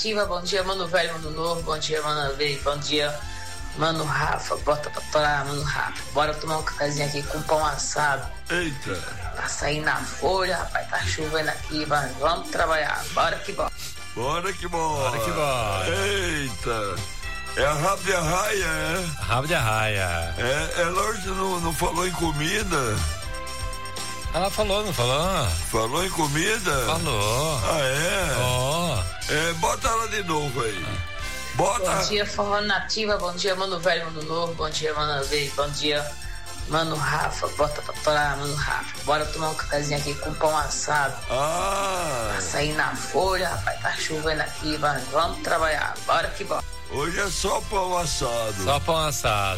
Nativa, bom dia, Mano Velho, Mano Novo, bom dia, Mano Velho, bom dia, Mano Rafa, bota pra torar, Mano Rafa. Bora tomar um cafezinho aqui com pão assado. Eita. Tá saindo na folha, rapaz, tá chovendo aqui, mas vamos trabalhar, bora que bora. Bora que bora. Bora que bora. Eita. É a rabo de arraia, é? Rabo de arraia. Ela hoje não falou em comida? Ela falou, não falou? Falou em comida? Falou. Ah, é? Ó. Bota ela de novo aí. Bota. Bom dia, Forró Nativa, bom dia, Mano Velho, Mano Novo, bom dia, Mano Velho, bom dia, Mano Rafa, bota pra torar, Mano Rafa. Bora tomar um cafezinho aqui com pão assado. Tá saindo na folha, rapaz, tá chovendo aqui, mas vamos trabalhar, bora que bora. Hoje é só pão assado. Só pão assado.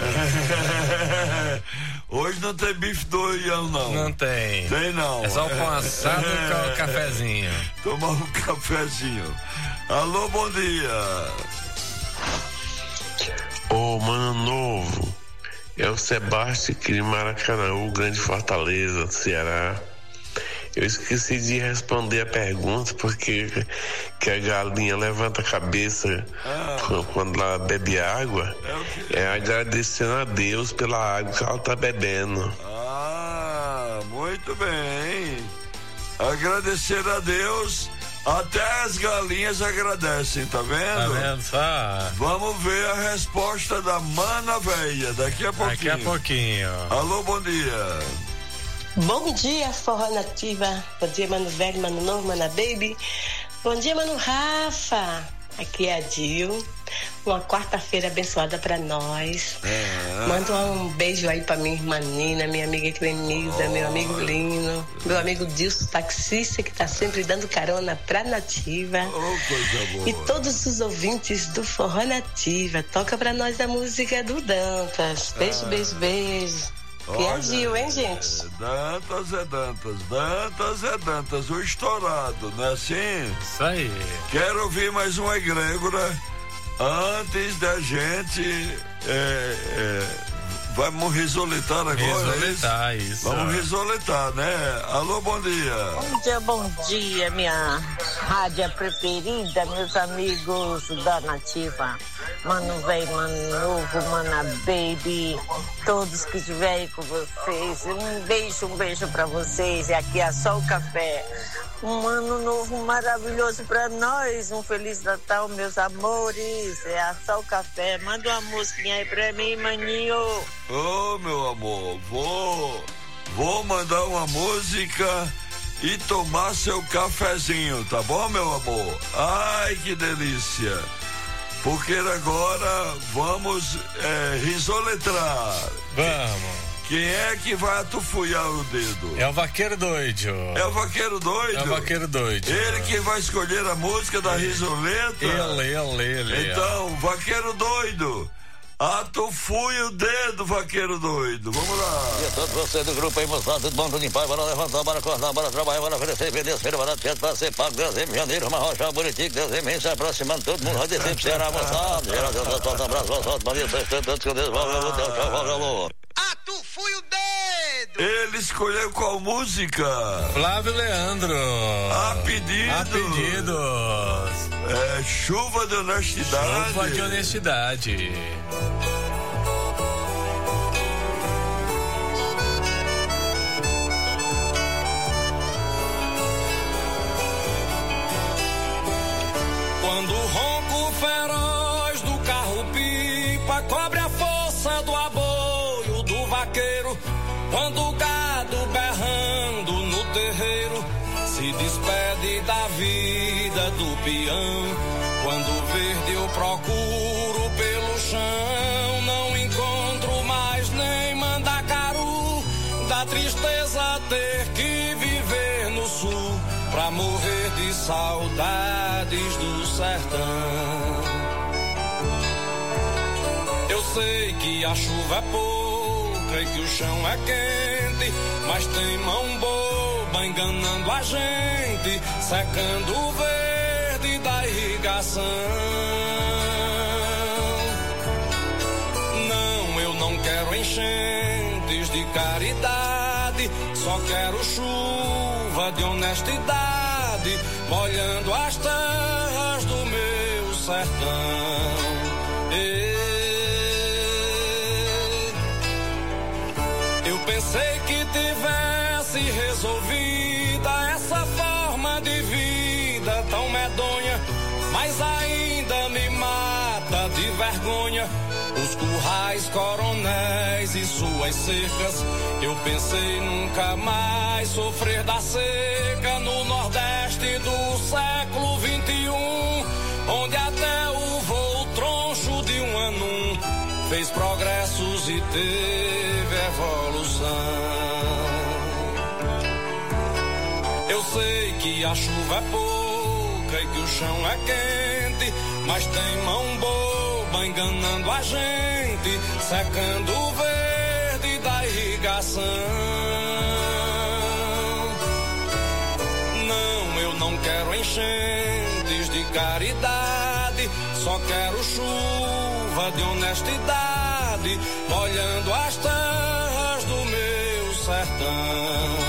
Hoje não tem bife do Oião, não. Não tem. Tem não. É só o pão assado com o cafezinho. Tomar um cafezinho. Alô, bom dia. Ô, Mano Novo, é o Sebastião aqui de Maracanã, Grande Fortaleza, Ceará. Eu esqueci de responder a pergunta porque que a galinha levanta a cabeça quando ela bebe água. É agradecendo a Deus pela água que ela tá bebendo. Muito bem. Agradecer a Deus. Até as galinhas agradecem, tá vendo? Tá vendo só? Vamos ver a resposta da Mana Véia daqui a pouquinho. Daqui a pouquinho. Alô, bom dia. Bom dia, Forró Nativa. Bom dia, Mano Velho, Mano Novo, Mana Baby. Bom dia, Mano Rafa. Aqui é a Dil. Uma quarta-feira abençoada pra nós. Manda um beijo aí pra minha irmã Nina, minha amiga Clenilda, meu amigo Lino, meu amigo Dilson, taxista, que tá sempre dando carona pra Nativa. Coisa boa. E todos os ouvintes do Forró Nativa. Toca pra nós a música do Dantas. Beijo, beijo, beijo. Que é Gil, hein, gente? Dantas é Dantas, Dantas é Dantas, o estourado, não é assim? Isso aí. Quero ouvir mais uma egrégora antes da gente vamos risoletar agora. Risoletar, isso. Vamos risoletar, né? Alô, bom dia. Bom dia, minha rádio preferida, meus amigos da Nativa. Mano Velho, Mano Novo, Mana Baby, todos que estiverem aí com vocês. Um beijo pra vocês. E aqui é só o café. Um ano novo maravilhoso pra nós. Um Feliz Natal, meus amores. É só o café. Manda uma musiquinha aí pra mim, maninho. Ô, meu amor, vou mandar uma música e tomar seu cafezinho, tá bom, meu amor? Ai, que delícia. Porque agora vamos risoletrar. Vamos. Quem é que vai atufuiar o dedo? É o Vaqueiro Doido. É o Vaqueiro Doido? É o Vaqueiro Doido. Ele que vai escolher a música da risoleta? Ele. Então, Vaqueiro Doido, atufue o dedo, Vaqueiro Doido. Vamos lá. E a todos vocês do grupo aí, moçada, tudo bom, tudo em paz, bora levantar, bora acordar, bora trabalhar, bora oferecer, vender, feira, bora teto, para ser pago, dezembro, janeiro, uma rocha, Buriti, dezembro, se aproximando, todo mundo vai descer pro Ceará, moçada. Geral, Deus, um abraço, moçada, Maria, vocês todos que Deus, valeu, tchau, valeu. Atufui o dedo! Ele escolheu qual música? Flávio Leandro. A pedido. Chuva de honestidade. Chuva de honestidade. Quando o ronco feroz do carro-pipa cobre a força do aboio do vaqueiro, quando o gado berrando no terreiro se despede da vida do peão, quando o verde eu procuro pelo chão, não encontro mais nem mandacaru, da tristeza ter que viver no sul, pra morrer de saudades do sertão. Eu sei que a chuva é pouca e que o chão é quente, mas tem mão boba enganando a gente, secando o verde da irrigação. Não, eu não quero enchentes de caridade, só quero chuva de honestidade, molhando as terras do meu sertão. Eu pensei que tivesse resolvida essa forma de vida tão medonha, mas ainda me mata de vergonha os currais, coronéis e suas cercas. Eu pensei nunca mais sofrer da seca no Nordeste do século 21, onde até o voo troncho de um anum fez progressos e teve evolução. Eu sei que a chuva é pouca e que o chão é quente, mas tem mão boba enganando a gente, secando o verde da irrigação. Não, eu não quero enchentes de caridade, só quero chuva de honestidade, molhando as terras do meu sertão.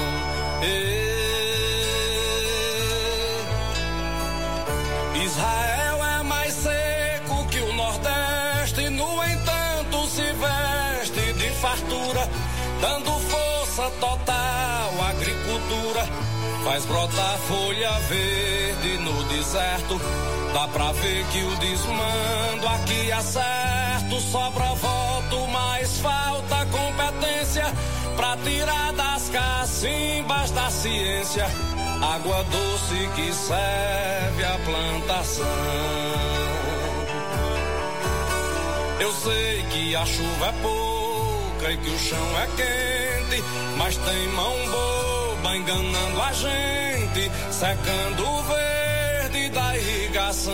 Israel é mais seco que o Nordeste, no entanto se veste de fartura, dando força total à agricultura, faz brotar folha verde no deserto. Dá pra ver que o desmando aqui é certo, sobra voto, mas falta competência pra tirar das cacimbas da ciência água doce que serve à plantação. Eu sei que a chuva é pouca e que o chão é quente, mas tem mão boba enganando a gente, secando o verde da irrigação.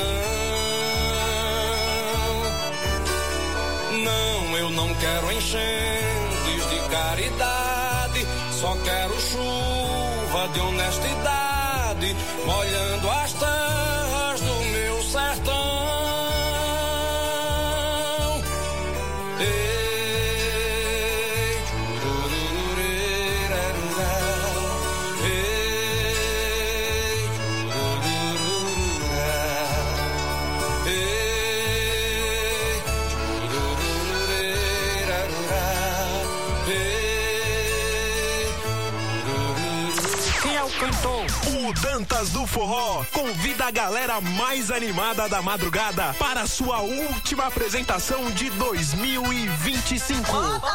Não, eu não quero enchentes de caridade, só quero chuva de honestidade, molhando as terras do meu sertão. O Dantas do Forró convida a galera mais animada da madrugada para a sua última apresentação de 2025.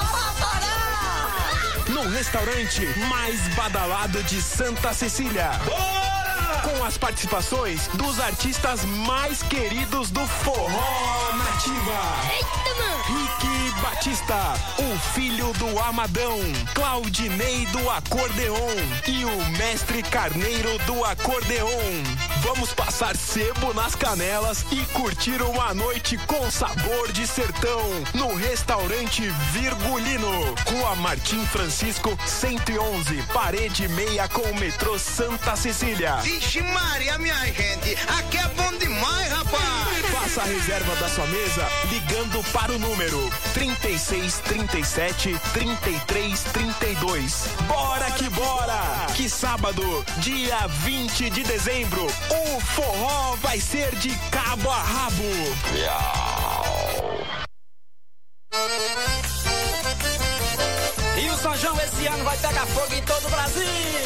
No restaurante mais badalado de Santa Cecília. Com as participações dos artistas mais queridos do Forró Nativa. Eita, mano! Rick Batista, o filho do Amadão, Claudinei do acordeon e o mestre Carneiro do acordeon. Vamos passar sebo nas canelas e curtir uma noite com sabor de sertão no restaurante Virgulino, Rua Martim Francisco 111, parede meia com o metrô Santa Cecília. Vixe Maria, minha gente, aqui é bom demais, rapaz! Faça a reserva da sua mesa ligando para o número 3637 3332. Bora que bora! Que sábado, dia 20 de dezembro, o forró vai ser de cabo a rabo. E o São João esse ano vai pegar fogo em todo o Brasil.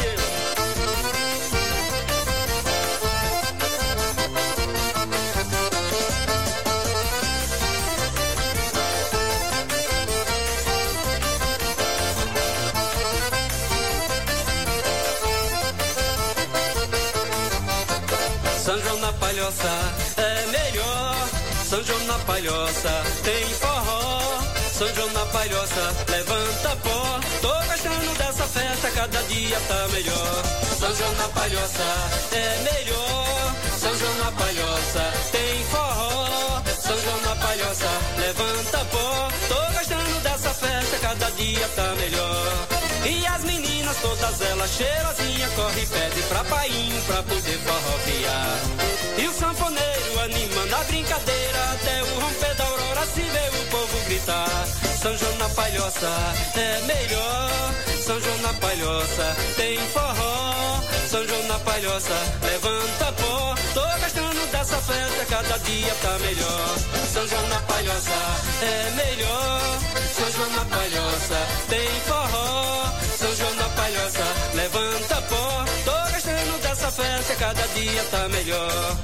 São João na Palhoça é melhor. São João na Palhoça tem forró. São João na Palhoça levanta pó. Tô gostando dessa festa, cada dia tá melhor. São João na Palhoça é melhor. São João na Palhoça tem forró. São João na Palhoça levanta pó. Tô gostando dessa festa, cada dia tá melhor. E as meninas, todas elas cheirosinha, corre e pede pra painho pra poder forrofiar. E o sanfoneiro animando a brincadeira até o romper da aurora Aurora se vê o povo gritar. São João na Palhoça é melhor. São João na Palhoça tem forró. São João na Palhoça levanta pó. Tô gostando dessa festa, cada dia tá melhor. São João na Palhoça é melhor. São João na Palhoça tem forró. São João na Palhoça levanta pó. Tô gostando dessa festa, cada dia tá melhor.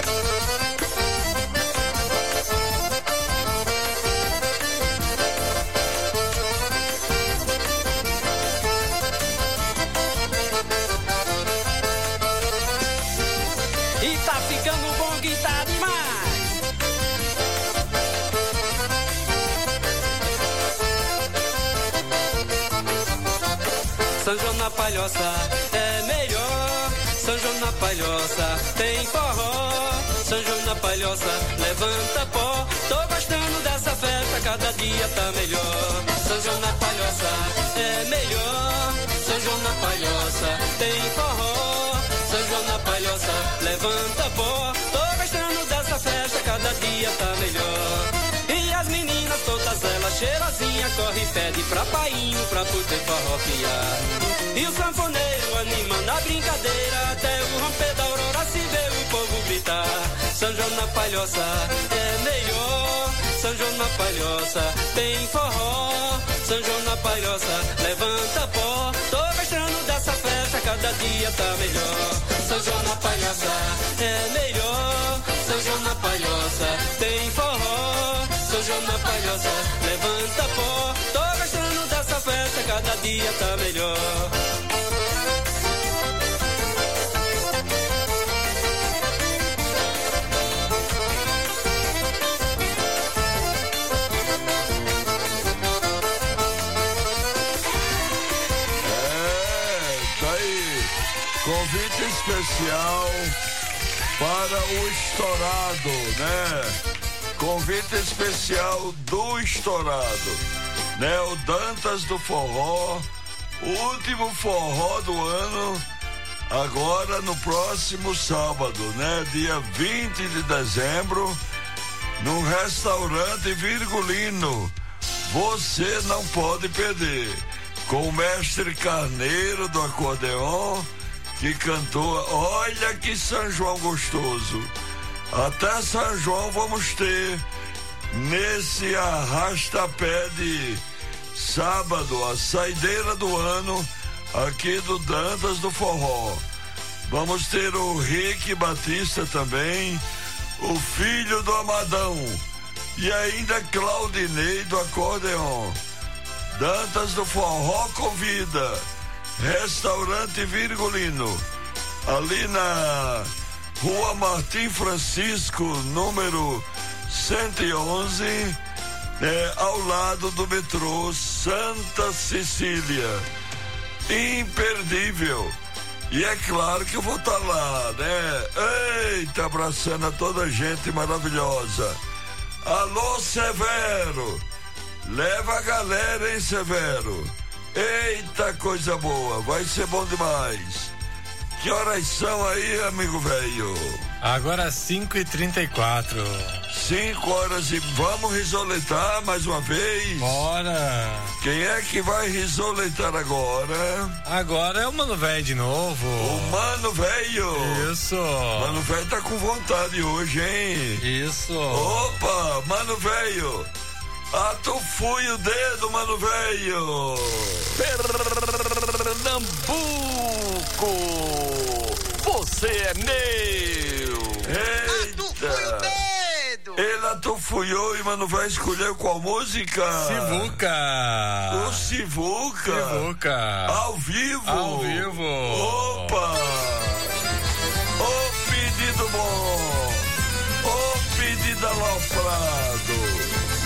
E tá ficando bom que tá demais. São João na Palhoça é melhor. São João na Palhoça tem forró. São João na Palhoça levanta pó. Tô gostando dessa festa, cada dia tá melhor. São João na Palhoça é melhor. São João na Palhoça tem forró. São João na Palhoça levanta pó. Tô gostando dessa festa, cada dia tá melhor. E as meninas todas elas cheirosinhas corre e pede pra painho pra poder forrofiar. E o sanfoneiro anima na brincadeira, até o romper da aurora se vê o povo gritar. São João na Palhoça é melhor. São João na Palhoça tem forró. São João na Palhoça levanta pó. Tô gostando dessa festa, cada dia tá melhor. São João na Palhoça é melhor. São João na Palhoça tem forró. São João na Palhoça levanta pó. Tô gostando dessa festa, cada dia tá melhor. Convite especial para o Estourado, né? Convite especial do Estourado, né? O Dantas do Forró, o último forró do ano, agora no próximo sábado, né? Dia 20 de dezembro, no restaurante Virgulino. Você não pode perder, com o mestre Carneiro do acordeon, que cantou. Olha que São João gostoso. Até São João vamos ter nesse arrasta-pé de sábado, a saideira do ano aqui do Dantas do Forró. Vamos ter o Rick Batista também, o filho do Amadão, e ainda Claudinei do acordeon. Dantas do Forró convida. Restaurante Virgulino, ali na Rua Martim Francisco, número 111, ao lado do metrô Santa Cecília. Imperdível. E é claro que eu vou estar lá, né? Eita, abraçando a toda a gente maravilhosa. Alô, Severo, leva a galera, hein, Severo? Eita, coisa boa, vai ser bom demais. Que horas são aí, amigo velho? Agora 5h34. 5 horas e vamos risoletar mais uma vez? Bora! Quem é que vai risoletar agora? Agora é o Mano Velho de novo. O Mano Velho? Isso. Mano Velho tá com vontade hoje, hein? Isso. Opa, Mano Velho. Atufui o dedo, Mano Velho. Pernambuco, você é meu. Eita. Ele atufuiu e Mano Velho escolheu qual música? Sivuca. O Sivuca. Sivuca. Ao vivo. Ao vivo. Opa. Ô pedido bom. Ô pedido aloprado.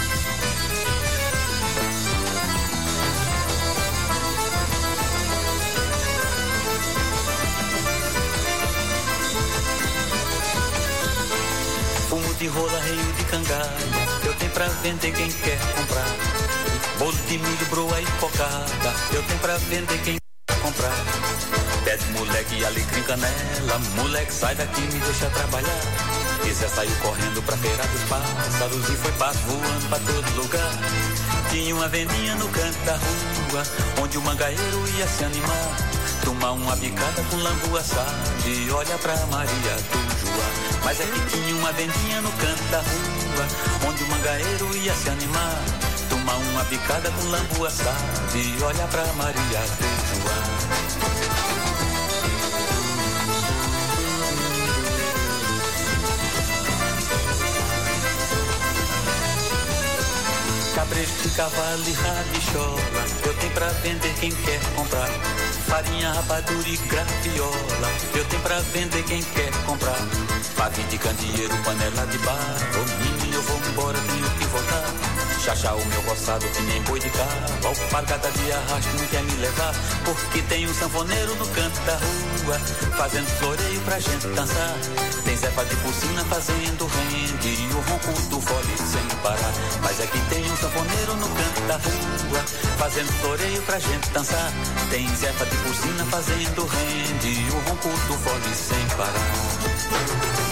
Fumo de rola, reio de cangalha, eu tenho pra vender quem quer comprar. Bolo de milho, broa e cocada, eu tenho pra vender quem quer comprar. Pede moleque, alecrim, canela, moleque sai daqui, me deixa trabalhar. E Zé saiu correndo pra feira dos pássaros e foi passo voando pra todo lugar. Tinha uma vendinha no canto da rua, onde o mangaeiro ia se animar, tomar uma bicada com lambu assado e olha pra Maria do Joá. Mas é que tinha uma vendinha no canto da rua, onde o mangaeiro ia se animar, tomar uma bicada com lambu assado e olha pra Maria do Joá. Cabresto, cavalo e rabichola, eu tenho pra vender quem quer comprar. Farinha, rapadura e graviola, eu tenho pra vender quem quer comprar. Pavio de candeeiro, panela de barro, menino, eu vou embora, tenho que voltar. Chachá o meu roçado que nem boi de cavalo, pargada de arrasto não quer me levar. Porque tem um sanfoneiro no canto da rua, fazendo floreio pra gente dançar. Tem Zefa de Pulsina fazendo rende e o ronco do fole sem parar. Mas é que tem um sanfoneiro no canto da rua, fazendo floreio pra gente dançar. Tem Zefa de Pulsina fazendo rende e o ronco do fole sem parar.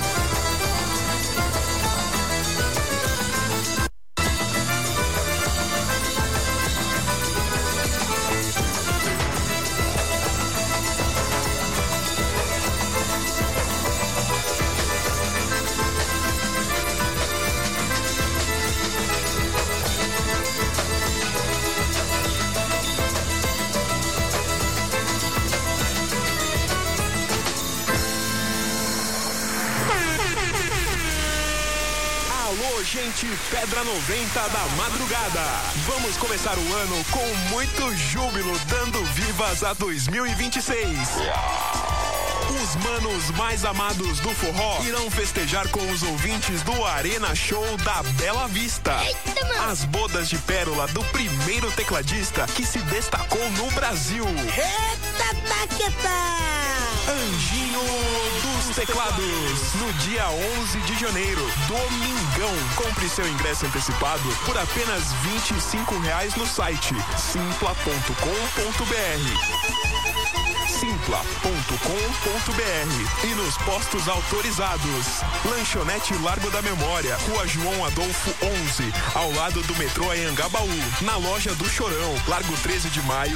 Gente, Pedra 90 da madrugada. Vamos começar o ano com muito júbilo, dando vivas a 2026. Os manos mais amados do forró irão festejar com os ouvintes do Arena Show da Bela Vista. Eita, as bodas de pérola do primeiro tecladista que se destacou no Brasil. Eita, taqueta! Anjinho dos Teclados, no dia 11 de janeiro, domingão. Compre seu ingresso antecipado por apenas R$25 no site simpla.com.br. simpla.com.br e nos postos autorizados. Lanchonete Largo da Memória, Rua João Adolfo 11, ao lado do metrô Anhangabaú. Na loja do Chorão, Largo 13 de Maio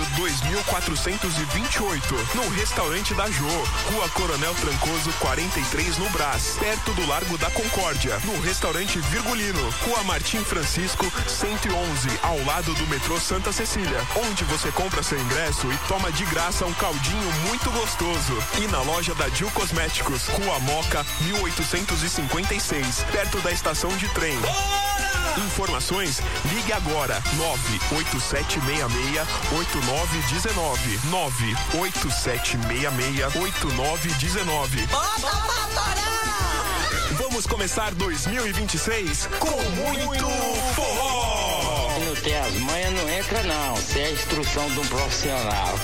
2428. No restaurante da Jô, Rua Coronel Trancoso 43 no Brás, perto do Largo da Concórdia. No restaurante Virgulino, Rua Martim Francisco 111, ao lado do metrô Santa Cecília, onde você compra seu ingresso e toma de graça um caldinho muito gostoso. E na loja da Dil Cosméticos, Rua Moca 1856, perto da estação de trem. Informações, ligue agora 98766-8919 98766-8919. Vamos começar 2026 com muito forró. Se não tem as manhas, não entra não. Se é a instrução de um profissional.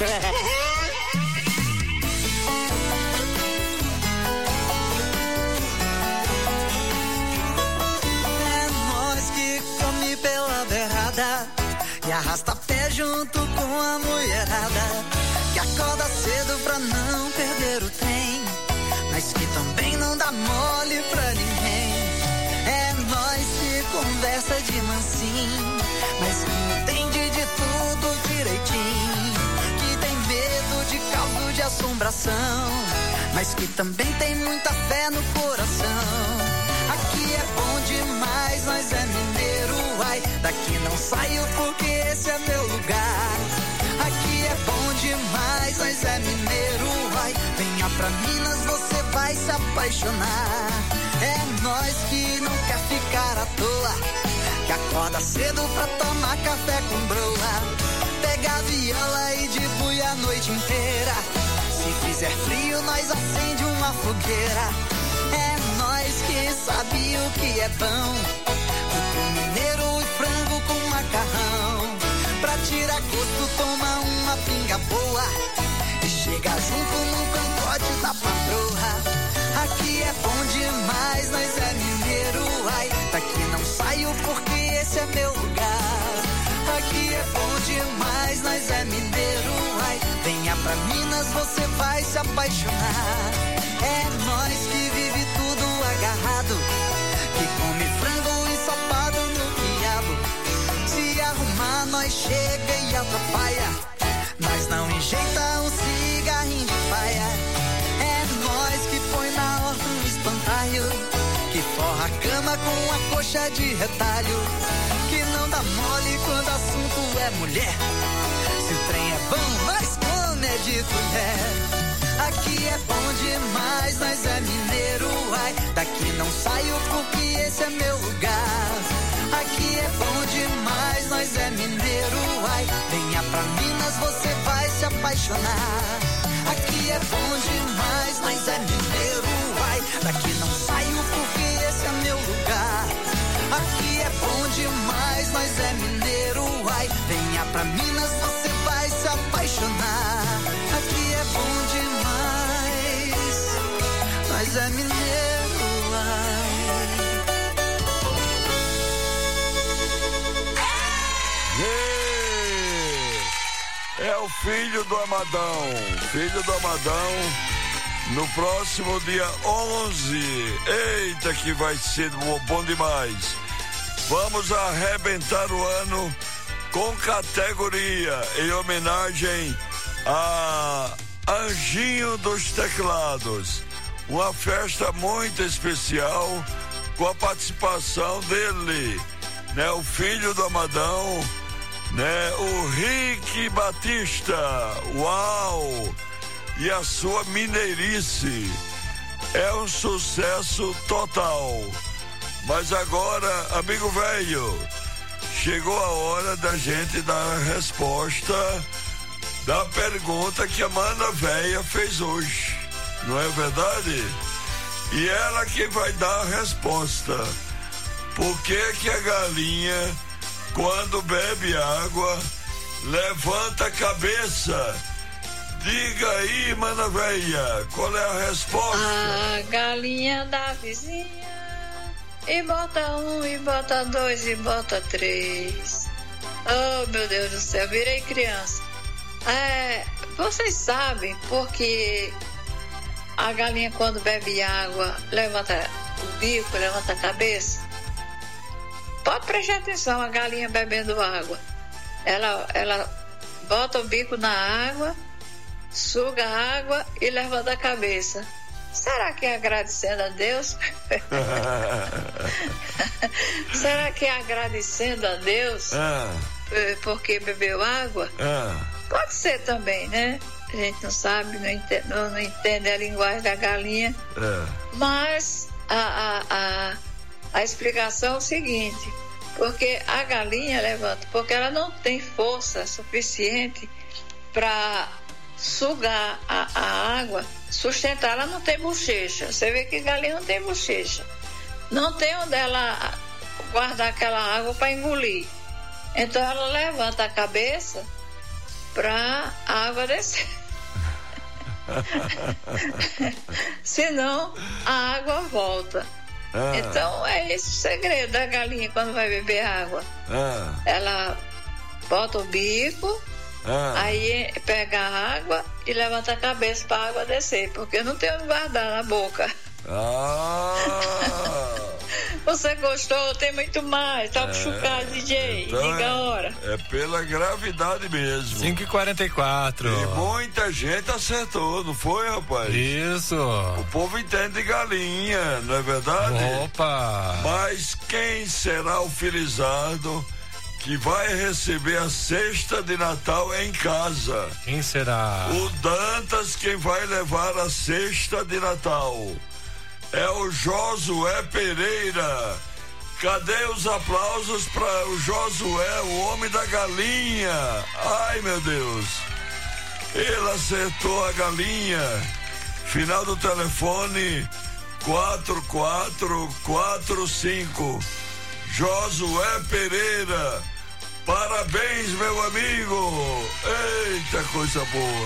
Pela beirada e arrasta pé junto com a mulherada que acorda cedo pra não perder o trem, mas que também não dá mole pra ninguém. É nós que conversa de mansinho, mas que entende de tudo direitinho, que tem medo de caldo de assombração, mas que também tem muita fé no coração. Aqui é bom demais, nós é mineiro, ai, daqui não saio porque esse é meu lugar. Aqui é bom demais, nós é mineiro, ai, venha pra Minas, você vai se apaixonar. É nós que não quer ficar à toa, que acorda cedo pra tomar café com broa, pega a viola e debulha a noite inteira. Se fizer frio, nós acende uma fogueira. É nós que sabe o que é bom, fruto mineiro e frango com macarrão. Pra tirar gosto, toma uma pinga boa e chega junto no cangote da patroa. Aqui é bom demais, nós é mineiro, ai, daqui não saio porque esse é meu lugar. Aqui é bom demais, nós é mineiro, ai, venha pra Minas, você vai se apaixonar. É nós que vive tudo aqui agarrado, que come frango ensopado no quiabo. Se arrumar, nós chega e atrapalha, nós não enjeita um cigarrinho de paia. É nós que põe na horta um espantalho, que forra a cama com a coxa de retalho, que não dá mole quando assunto é mulher. Se o trem é bom, nós come é de colher. Aqui é bom demais, nós é mineiro, ai. Daqui não saio porque esse é meu lugar. Aqui é bom demais, nós é mineiro, ai. Venha pra Minas, você vai se apaixonar. Aqui é bom demais, nós é mineiro, ai. Daqui não saio porque esse é meu lugar. Aqui é bom demais, nós é mineiro, ai. Venha pra Minas, você vai se apaixonar. Aqui é bom demais, nós é mineiro, ai. É o filho do Amadão, no próximo dia 11. Eita, que vai ser bom demais. Vamos arrebentar o ano com categoria, em homenagem a Anjinho dos Teclados. Uma festa muito especial com a participação dele, né? O filho do Amadão, né? O Rick Batista. Uau! E a sua mineirice é um sucesso total. Mas agora, amigo velho, chegou a hora da gente dar a resposta da pergunta que a mana véia fez hoje, não é verdade? E ela que vai dar a resposta. Por que a galinha, quando bebe água, levanta a cabeça? Diga aí, mana véia, qual é a resposta? A galinha da vizinha, e bota 1, e bota 2, e bota 3. Oh, meu Deus do céu, virei criança. Vocês sabem porque a galinha, quando bebe água, levanta o bico, levanta a cabeça? Pode prestar atenção, a galinha bebendo água. Ela bota o bico na água, suga a água e levanta a cabeça. Será que é agradecendo a Deus? Será que é agradecendo a Deus porque bebeu água? Pode ser também, né? A gente não sabe, não entende a linguagem da galinha. Mas a explicação é o seguinte: porque a galinha levanta, porque ela não tem força suficiente para sugar a água, sustentar. Ela não tem bochecha. Você vê que galinha não tem bochecha, não tem onde ela guardar aquela água para engolir. Então ela levanta a cabeça para a água descer. Senão a água volta. Então é esse o segredo da galinha quando vai beber água. Ela bota o bico, aí pega a água e levanta a cabeça para a água descer, porque não tem onde guardar na boca. Você gostou? Tem muito mais. Toca o chucar, DJ. Então diga a hora. É pela gravidade mesmo. 5h44. E muita gente acertou, não foi, rapaz? Isso. O povo entende de galinha, não é verdade? Opa! Mas quem será o felizardo que vai receber a cesta de Natal em casa? Quem será? O Dantas, quem vai levar a cesta de Natal. É o Josué Pereira. Cadê os aplausos para o Josué, o homem da galinha? Ai, meu Deus. Ele acertou a galinha. Final do telefone 4445. Josué Pereira. Parabéns, meu amigo. Eita, coisa boa.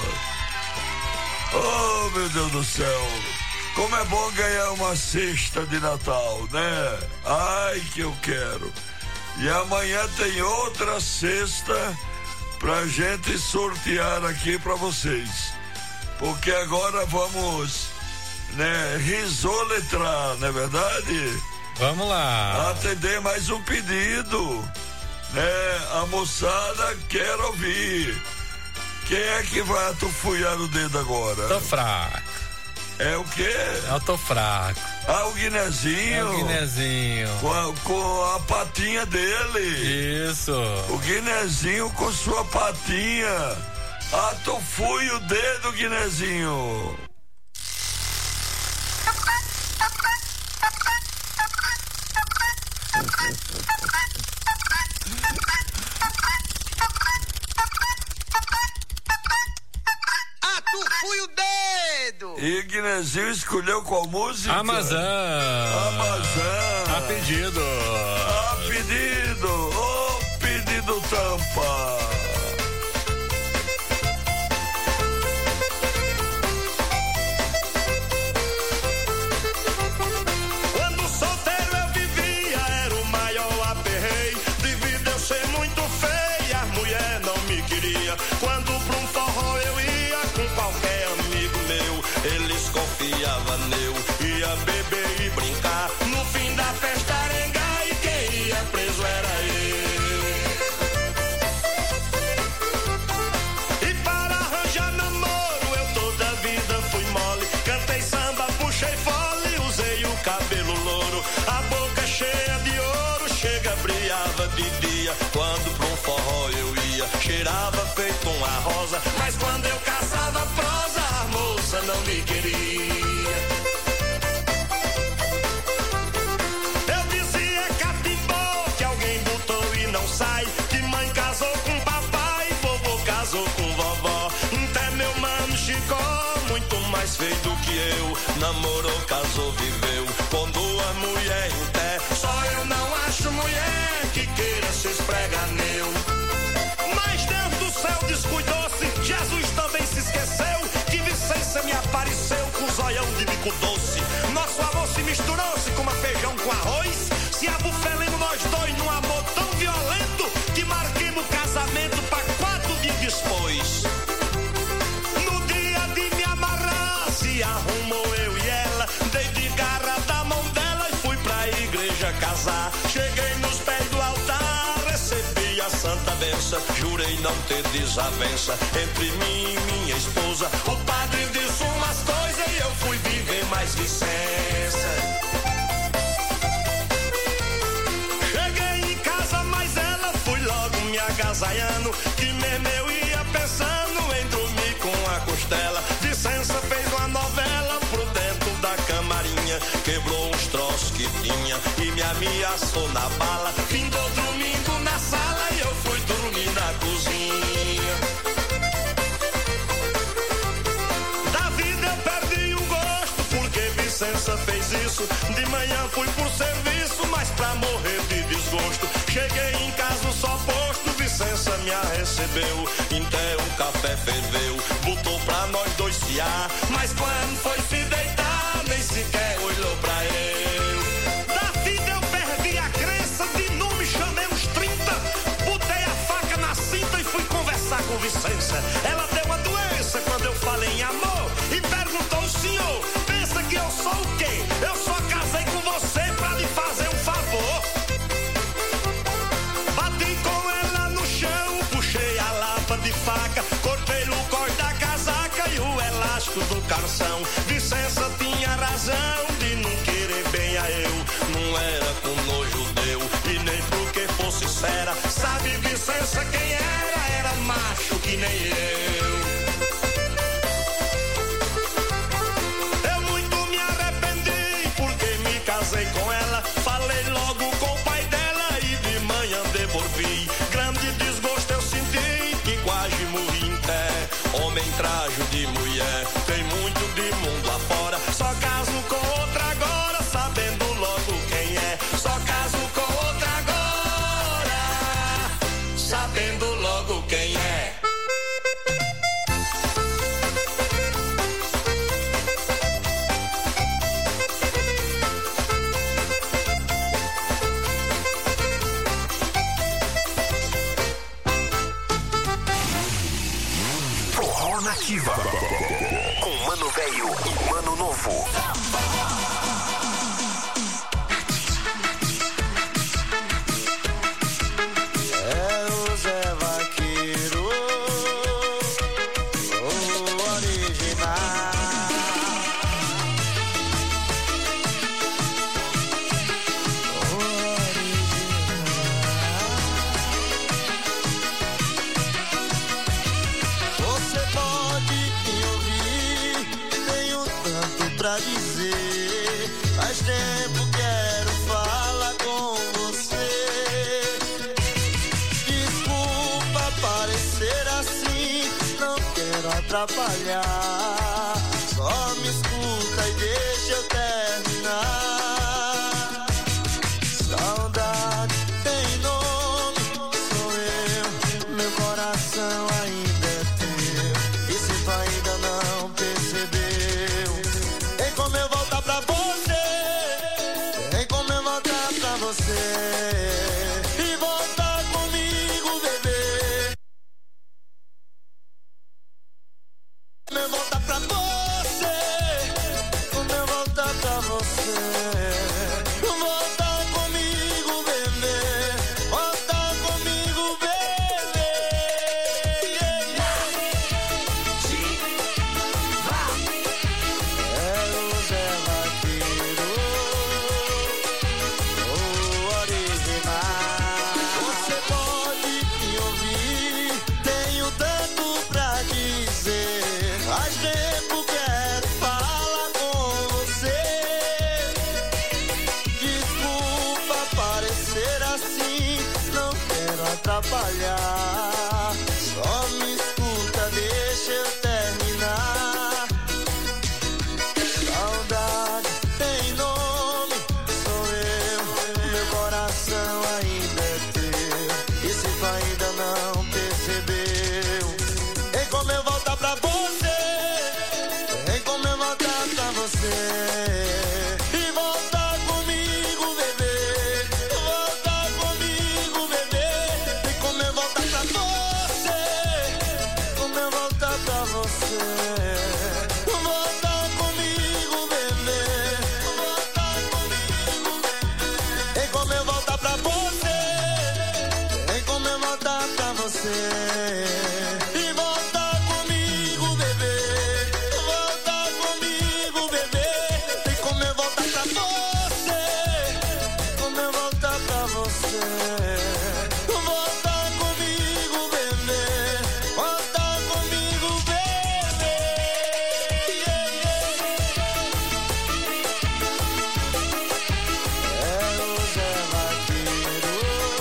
Oh, meu Deus do céu. Como é bom ganhar uma cesta de Natal, né? Ai, que eu quero. E amanhã tem outra cesta pra gente sortear aqui pra vocês. Porque agora vamos né, risôletra, não é verdade? Vamos lá. Atender mais um pedido, né? A moçada quer ouvir. Quem é que vai atufuiar o dedo agora? Tô fraco. É o quê? Eu tô fraco. Ah, o Guinezinho. É o Guinezinho. Com a patinha dele. Isso. O Guinezinho com sua patinha. Atufui o dedo, Guinezinho. Atufui o dedo. E Guinezinho escolheu qual música? Amazã. Amazã. A pedido. A pedido. Ô, pedido tampa. Quando solteiro eu vivia, era o maior aperreio. Devido eu ser muito feia, a mulher não me queria. Quando pra um forró eu ia com qualquer amigo meu, eles confiavam neu, ia beber e brincar. No fim da festa arengar, e quem ia preso era eu. E para arranjar namoro eu toda a vida fui mole. Cantei samba, puxei fole, usei o cabelo louro, a boca cheia de ouro, chega brilhava de dia. Quando pra um forró eu ia, cheirava feito uma rosa. Mas quando eu caçava prosa, a moça não me queria. Eu dizia catimbó, que alguém botou e não sai, que mãe casou com papai, vovô casou com vovó. Até meu mano Chicó, muito mais feio do que eu, namorou, casou, viveu com duas mulheres em pé. Só eu não acho mulher que queira se esfregar neu. Mas Deus do céu descuidou-se, Jesus também se esqueceu, que Vicência me apareceu com zoião de bico doce. Nosso amor se misturou-se como feijão com arroz, se abufelemos nós dois num amor tão violento, que marquemos o casamento pra 4 dias depois. No dia de me amarrar, se arrumou eu e ela, dei de garra da mão dela e fui pra igreja casar. Cheguei nos pés do altar, recebi a santa benção, jurei não ter desavença entre mim e minha esposa. O padre disse umas coisas e eu fui viver mais licença. Cheguei em casa, mas ela fui logo me agasalhando, que mesmo eu ia pensando em dormir com a costela. Vicência fez uma novela por dentro da camarinha, quebrou uns troços que tinha e me ameaçou na bala. Findou dormindo na sala e eu fui dormir na cozinha. Da vida eu perdi o gosto, porque Vicência fez isso. De manhã fui por serviço, mas pra morrer de desgosto. Cheguei em casa só posto, Vicência me recebeu. Então o café ferveu, botou pra nós dois fiar. Mas quando foi se deitar, nem sequer olhou pra eu. Da vida eu perdi a crença, de nome chamei uns 30. Botei a faca na cinta e fui conversar com Vicência. Ela deu uma doença quando eu falei em amor e perguntou: o senhor pensa que eu sou o quê? Eu só casei com você pra lhe fazer um favor. Bati com ela no chão, puxei a lapa de faca, cortei o cor da casaca e o elástico do calção. Vicência tinha razão de não querer bem a eu, não era com nojo deu e nem porque fosse fera. Sabe Vicência quem era? Era macho que nem eu. Eu muito me arrependi porque me casei com ela. Falei logo com o pai dela e de manhã devolvi. Grande desgosto eu senti, que quase morri em pé. Homem trajo de mulher, tem muito de mundo afora. Só caso com outra agora, sabendo logo quem é. Só caso com outra agora, sabendo logo quem é. Forró Nativa. Com Mano Velho e Mano Ano Novo. É o Zé Vaqueiro, o original. Você pode me ouvir, tenho tanto pra dizer. Faz tempo quero falar com você. Desculpa parecer assim, não quero atrapalhar. Só me escuta e deixa eu terminar. Saudade tem nome, sou eu, meu coração ainda é teu. E se tu ainda não percebeu, tem como eu voltar pra você, tem como eu voltar pra você e voltar comigo, bebê. Como eu voltar pra você, como eu voltar pra você. Voltar comigo, bebê. Voltar comigo, bebê. É o Zé Vaqueiro, o original. Você pode me ouvir, tenho tanto pra dizer. Faz tempo quero falar com você. Desculpa parecer assim, não quero atrapalhar. Só me escuta, deixa eu terminar. Saudade tem nome, sou eu, meu coração ainda é teu. E se tu ainda não percebeu, tem como eu voltar pra você, tem como eu voltar pra você e voltar comigo, bebê. Voltar comigo, bebê. Tem como eu voltar pra você, como eu voltar pra você. Voltar comigo, bebê. Voltar comigo, bebê. Tem como eu voltar pra você, tem como eu voltar pra você e voltar comigo, bebê. Voltar comigo, bebê. Tem como eu voltar pra você, como eu voltar pra você. Voltar comigo, bebê. Voltar comigo, bebê. É o Zé Vaqueiro,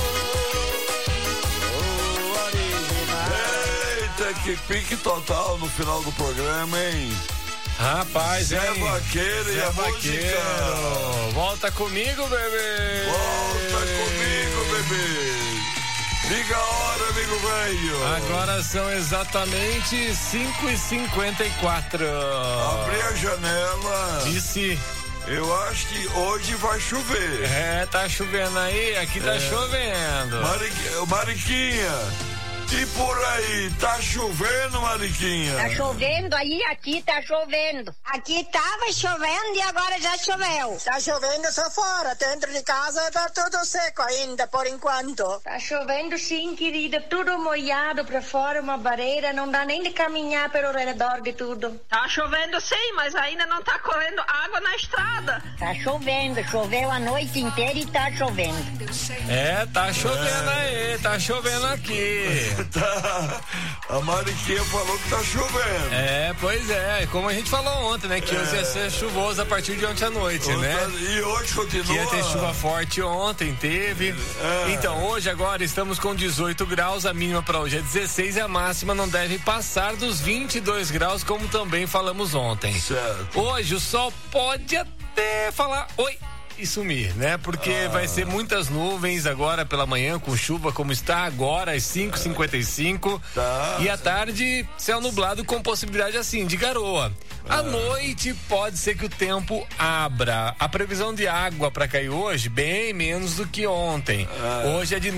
o original. Eita, que pique total no final do programa, hein? Rapaz, Zé hein? Vaqueiro e Zé a Vaqueiro. música. Volta comigo, bebê. Volta comigo, bebê. Diga a hora, amigo velho. Agora são exatamente 5h54. Abri a janela. Disse. Eu acho que hoje vai chover. É, tá chovendo aí, aqui tá chovendo. Mariquinha, e por aí, tá chovendo, Mariquinha? Tá chovendo aí, aqui tá chovendo. Aqui tava chovendo e agora já choveu. Tá chovendo só fora, dentro de casa tá tudo seco ainda, por enquanto. Tá chovendo sim, querida, tudo molhado pra fora, uma barreira, não dá nem de caminhar pelo redor de tudo. Tá chovendo sim, mas ainda não tá correndo água na estrada. Tá chovendo, choveu a noite inteira e tá chovendo. É, tá chovendo aí, tá chovendo aqui. Tá. A Mariquinha falou que tá chovendo. É, pois é, como a gente falou ontem, né, que hoje ia ser chuvoso a partir de ontem à noite, né? E hoje continua. Que ia ter chuva forte ontem, teve. Então, hoje agora estamos com 18 graus, a mínima para hoje é 16 e a máxima não deve passar dos 22 graus, como também falamos ontem. Certo. Hoje o sol pode até falar oi e sumir, né? Porque vai ser muitas nuvens agora pela manhã, com chuva como está agora às 5h55. Tá. E à tarde, céu nublado com possibilidade assim, de garoa. À noite pode ser que o tempo abra. A previsão de água para cair hoje, bem menos do que ontem. Hoje é de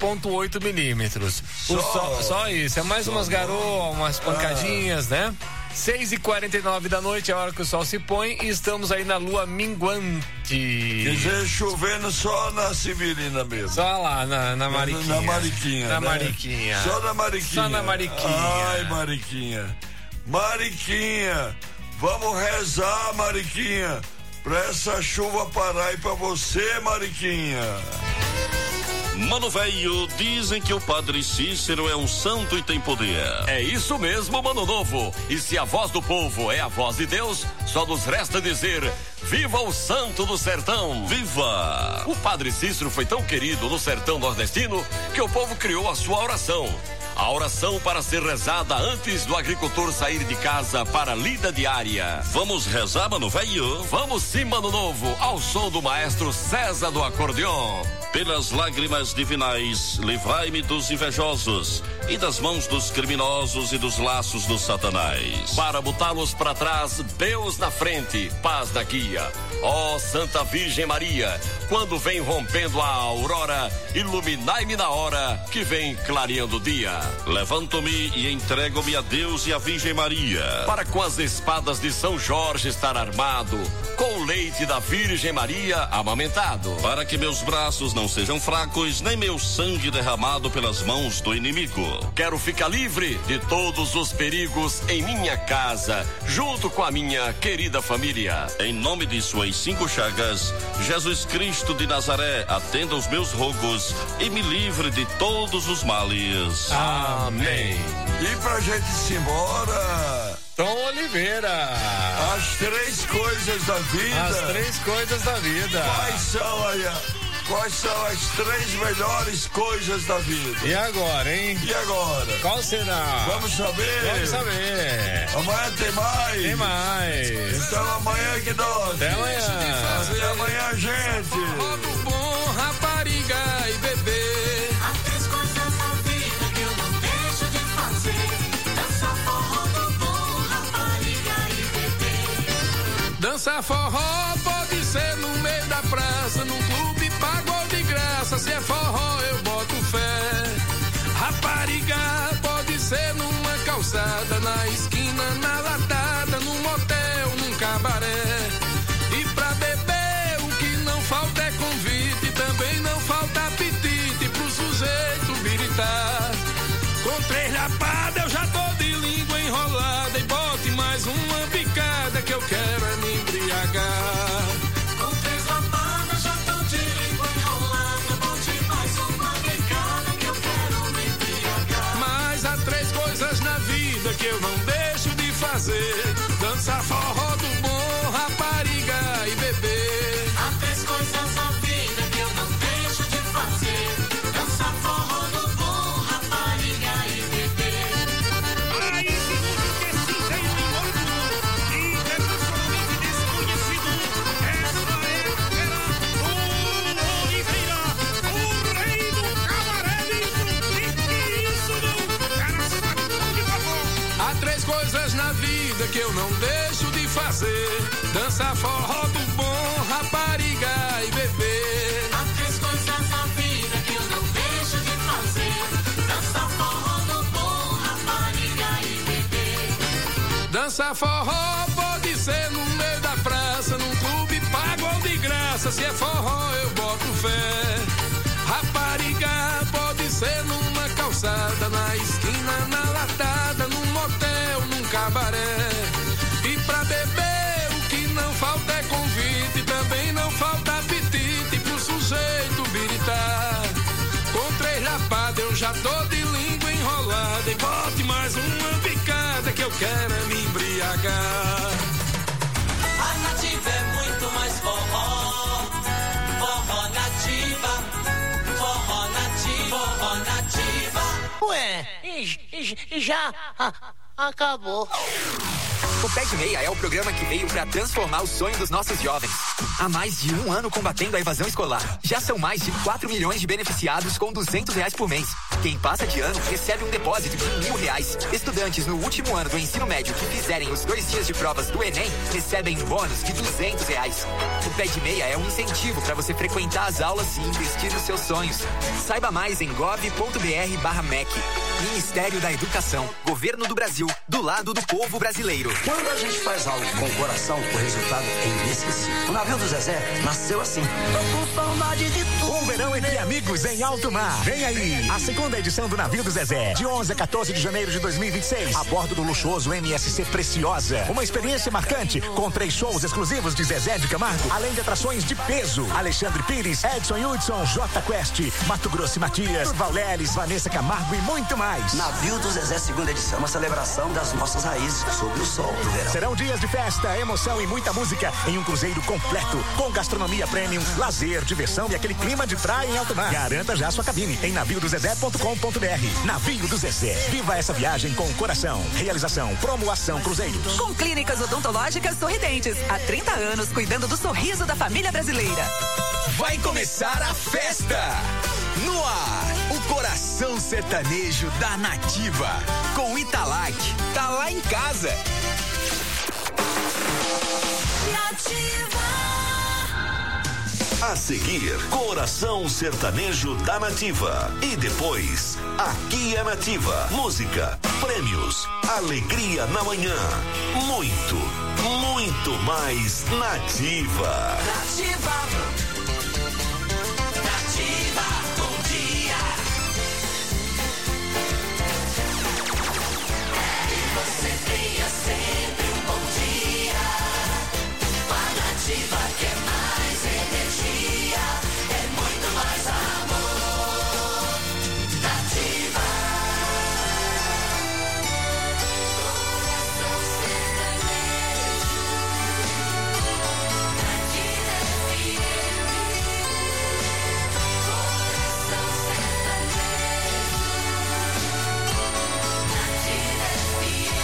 9,8 milímetros. Só isso, é mais umas garoas, umas pancadinhas, né? 6h49 da noite, é a hora que o sol se põe e estamos aí na lua minguante. Quer dizer, chovendo só na Severina mesmo. Só lá, na Mariquinha. Na Mariquinha. Na né? Mariquinha. Só na Mariquinha. Só na Mariquinha. Ai, Mariquinha. Mariquinha, vamos rezar, Mariquinha, pra essa chuva parar e pra você, Mariquinha. Mano velho, dizem que o Padre Cícero é um santo e tem poder. É isso mesmo, Mano Novo. E se a voz do povo é a voz de Deus, só nos resta dizer: viva o santo do sertão! Viva! O Padre Cícero foi tão querido no sertão nordestino que o povo criou a sua oração. A oração para ser rezada antes do agricultor sair de casa para a lida diária. Vamos rezar, Mano velho? Vamos sim, Mano Novo, ao som do maestro César do acordeon. Pelas lágrimas divinais, livrai-me dos invejosos e das mãos dos criminosos e dos laços dos satanás. Para botá-los para trás, Deus na frente, paz da guia. Ó Santa Virgem Maria, quando vem rompendo a aurora, iluminai-me na hora que vem clareando o dia. Levanto-me e entrego-me a Deus e a Virgem Maria. Para com as espadas de São Jorge estar armado, com o leite da Virgem Maria amamentado. Para que meus braços não sejam fracos, nem meu sangue derramado pelas mãos do inimigo. Quero ficar livre de todos os perigos em minha casa, junto com a minha querida família. Em nome de suas 5 chagas, Jesus Cristo de Nazaré, atenda os meus rogos e me livre de todos os males. Amém. E pra gente ir embora, Tom Oliveira. As 3 coisas da vida. As 3 coisas da vida. Quais são as 3 melhores coisas da vida? E agora, hein? E agora? Qual será? Vamos saber? Vamos saber. Amanhã tem mais? Tem mais. Então amanhã que nós. Até amanhã. Até amanhã, gente. Forró bom, rapariga e bebê. Há 3 coisas na vida que eu não deixo de fazer. Dançar forró do bom, rapariga e bebê. Dançar forró pode ser no meio da praça, num clube pagou de graça. Se é forró eu boto fé. Rapariga pode ser numa calçada, na esquina, na latada, num motel, num cabaré. E pra beber o que não falta é convite, também não falta apetite pro sujeito biritar. Com 3 lapadas eu já tô de língua enrolada, e bote mais uma picada que eu quero é me embriagar. Com 3 lapadas já tô de língua enrolada, bote mais uma picada que eu quero me embriagar. Mas há 3 coisas na vida que eu não deixo de fazer: dançar forró do bom, rapariga e beber. Há 3 coisas na vida que eu não deixo de fazer: dançar forró do bom, rapariga e beber. Aí se muda que sim tem limão e internacionalmente desconhecido. Essa era o Oliveira, o rei do camarelismo. E isso não era saco de forró. Há 3 coisas na vida que eu não deixo de fazer: dançar forró do bom, rapariga e beber. Há 3 coisas na vida que eu não deixo de fazer: dançar forró do bom, rapariga e beber. Dançar forró pode ser no meio da praça, num clube pagou de graça. Se é forró eu boto fé. Rapariga pode ser numa calçada, na esquina, na latada, num motel, num cabaré. E pra beber o que não falta é convite, também não falta apetite pro sujeito biritar. Com 3 lapadas eu já tô de língua enrolada, e bote mais uma picada que eu quero é me embriagar. A nativa é muito mais forró. Forró nativa. Forró nativa. Forró nativa. Ué, e já acabou. O Pé de Meia é o programa que veio para transformar o sonho dos nossos jovens. Há mais de 1 ano combatendo a evasão escolar. Já são mais de 4 milhões de beneficiados com R$200 por mês. Quem passa de ano recebe um depósito de R$1.000. Estudantes no último ano do ensino médio que fizerem os 2 dias de provas do Enem recebem um bônus de R$200. O Pé de Meia é um incentivo para você frequentar as aulas e investir nos seus sonhos. Saiba mais em gov.br/MEC. Ministério da Educação, Governo do Brasil, do lado do povo brasileiro. Quando a gente faz algo com o coração, o resultado é inesquecível. O navio do Zezé nasceu assim. Tô com saudade de tudo. Um verão entre amigos em alto mar. Vem aí, a segunda edição do Navio do Zezé, de 11 a 14 de janeiro de 2026, a bordo do luxuoso MSC Preciosa. Uma experiência marcante, com 3 shows exclusivos de Zezé de Camargo, além de atrações de peso. Alexandre Pires, Edson Hudson, J Quest, Mato Grosso e Matias, Durval Leles, Vanessa Camargo e muito mais. Navio do Zezé, segunda edição, uma celebração das nossas raízes sob o sol do verão. Serão dias de festa, emoção e muita música em um cruzeiro completo, com gastronomia premium, lazer, diversão e aquele clima de praia em alto mar. Garanta já sua cabine em naviodozezé.com.br. Navio do Zezé. Viva essa viagem com o coração. Realização, Promoação Cruzeiros. Com clínicas odontológicas sorridentes. Há 30 anos cuidando do sorriso da família brasileira. Vai começar a festa! No ar, o coração sertanejo da Nativa. Com Italac, tá lá em casa. Nativa. A seguir, Coração Sertanejo da Nativa. E depois, Aqui é Nativa. Música, prêmios, alegria na manhã. Muito, muito mais Nativa. Nativa. Você tenha sempre um bom dia. Com a Nativa que é mais energia, é muito mais amor. Nativa. Coração sertanejo. Nativa FM. Coração sertanejo. Nativa FM.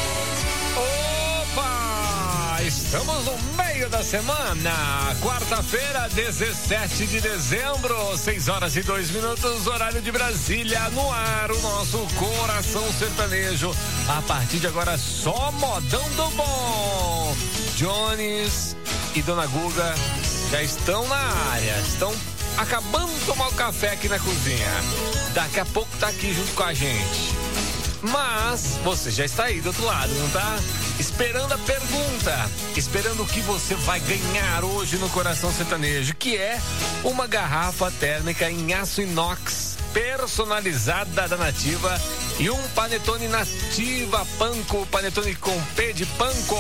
Opa! Estamos no meio da semana, quarta-feira, 17 de dezembro, 6h02, horário de Brasília, no ar, o nosso Coração Sertanejo. A partir de agora, só modão do bom. Jones e Dona Guga já estão na área, estão acabando de tomar o café aqui na cozinha. Daqui a pouco tá aqui junto com a gente. Mas você já está aí do outro lado, não tá? Esperando a pergunta, esperando o que você vai ganhar hoje no Coração Sertanejo, que é uma garrafa térmica em aço inox personalizada da Nativa e um panetone Nativa Panko, panetone com P de Panko.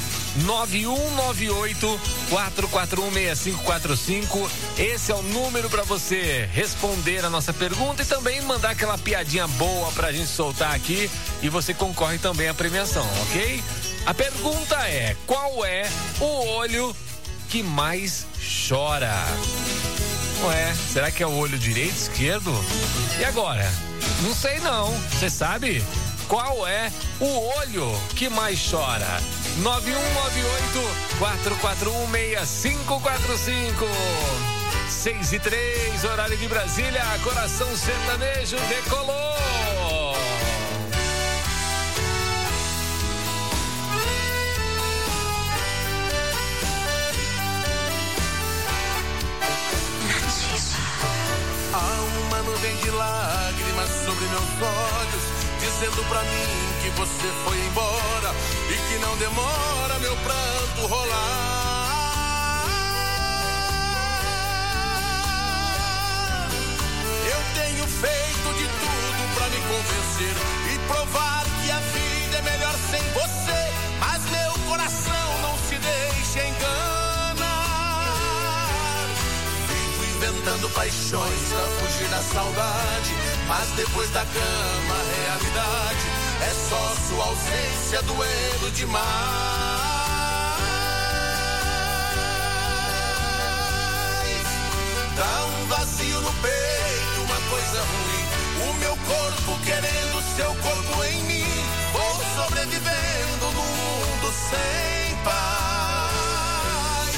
9198-441-6545. Esse é o número para você responder a nossa pergunta e também mandar aquela piadinha boa pra gente soltar aqui e você concorre também à premiação, ok? A pergunta é: qual é o olho que mais chora? Ué, será que é o olho direito, esquerdo? E agora? Não sei não, você sabe? Qual é o olho que mais chora? 9198-441-6545. 6h03, horário de Brasília, Coração Sertanejo decolou. Há uma nuvem de lágrimas sobre meus olhos, dizendo pra mim que você foi embora e que não demora meu pranto rolar. Eu tenho feito de tudo pra me convencer e provar que a vida é melhor sem você, mas meu coração não se deixa enganar. Vivo inventando paixões pra fugir da saudade, mas depois da cama a realidade é só sua ausência doendo demais. Dá um vazio no peito, uma coisa ruim, o meu corpo querendo seu corpo em mim. Vou sobrevivendo num mundo sem paz.